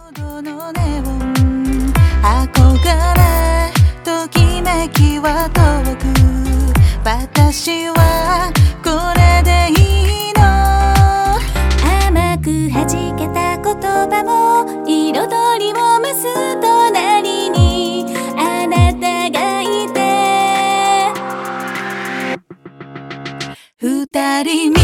どのネオン憧れときめきは遠く私はこれでいいの甘く弾けた言葉も彩りを増す隣にあなたがいて二人